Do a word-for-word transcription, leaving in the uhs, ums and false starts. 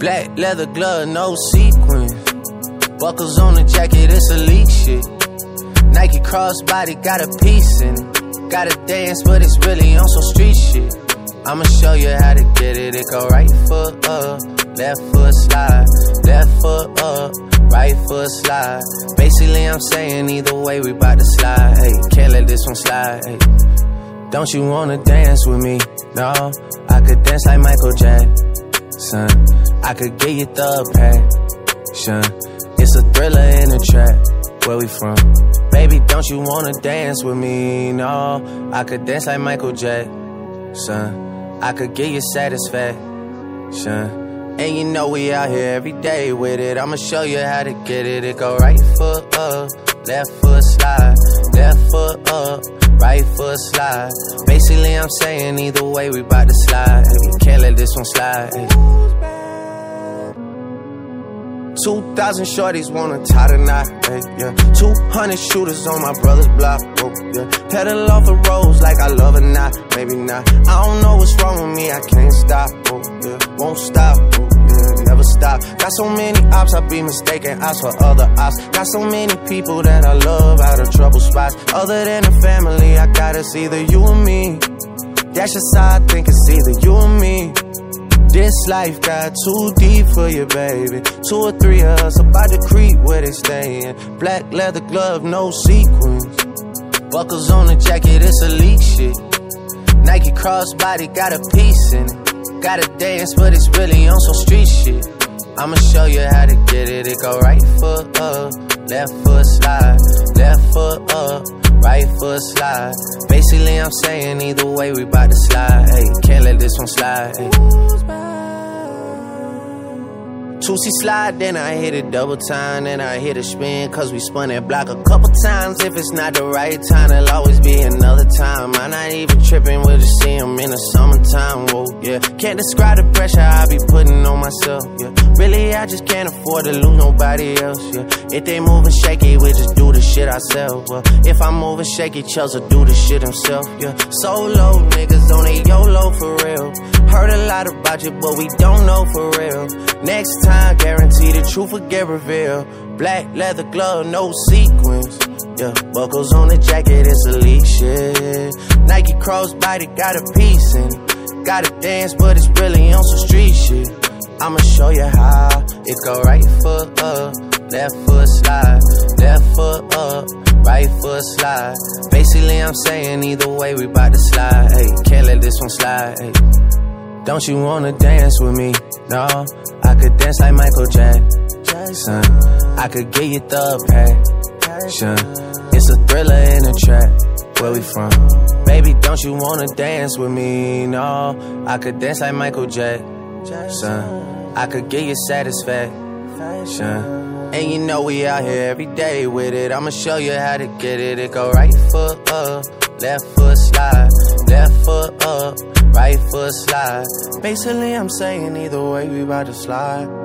Black leather glove, no sequins. Buckles on the jacket, it's elite shit. Nike crossbody, got a piece in it. Gotta dance, but it's really on some street shit. I'ma show you how to get it. It go right foot up, left foot slide, left foot up, right foot slide. Basically, I'm saying either way, we bout to slide. Hey, can't let this one slide. Hey, don't you wanna dance with me? No, I could dance like Michael Jackson. I could get you the passion. It's a thriller in the trap. Where we from? Baby, don't you wanna dance with me? No, I could dance like Michael Jackson. I could give you satisfaction. And you know we out here every day with it. I'ma show you how to get it. It go right foot up, left foot slide, left foot up, right foot slide. Basically, I'm saying either way, we bout to slide. Hey, can't let this one slide. Hey. Two thousand shorties wanna tie the knot, hey, yeah. Two hundred shooters on my brother's block, oh, yeah. Pedal off the roads like I love it, not, maybe not. I don't know what's wrong with me, I can't stop, oh, yeah. Won't stop, oh, yeah, never stop. Got so many ops, I be mistaken ops for other ops. Got so many people that I love out of trouble spots. Other than the family, I got it's either you or me. That's just how I think it's either you or me. This life got too deep for you, baby. Two or three of us about to creep where they stayin'. Black leather glove, no sequins. Buckles on the jacket, it's elite shit. Nike crossbody, got a piece in it. Gotta dance, but it's really on some street shit. I'ma show you how to get it. It go right foot up, left foot slide, left foot up, right foot slide. Basically, I'm saying either way, we bout to slide. Hey, can't let this one slide. Hey. two C slide, then I hit it double time, then I hit a spin, cause we spun that block a couple times. If it's not the right time, there'll always be another time. I'm not even tripping, we'll just see them in the summertime, whoa, yeah. Can't describe the pressure I be putting on myself, yeah. Really, I just can't afford to lose nobody else, yeah. If they moving shaky, we just do the shit ourselves, well. If I'm moving shaky, Chelsea do the shit himself, yeah. Solo niggas on a YOLO for real. Heard a lot about you, but we don't know for real. Next time, guarantee the truth will get revealed. Black leather glove, no sequins. Yeah, buckles on the jacket, it's elite shit. Nike crossbody, got a piece in it. Gotta dance, but it's really on some street shit. I'ma show you how. It go right foot up, left foot slide, left foot up, right foot slide. Basically, I'm saying either way, we bout to slide. Hey, can't let this one slide. Hey. Don't you wanna dance with me? No, I could dance like Michael Jackson. I could get you the passion. It's a thriller in a trap. Where we from? Baby, don't you wanna dance with me? No, I could dance like Michael Jackson. I could get you satisfaction. And you know we out here every day with it. I'ma show you how to get it. It go right foot up, left foot slide, left foot up, right foot slide. Basically, I'm saying either way, we bout to slide.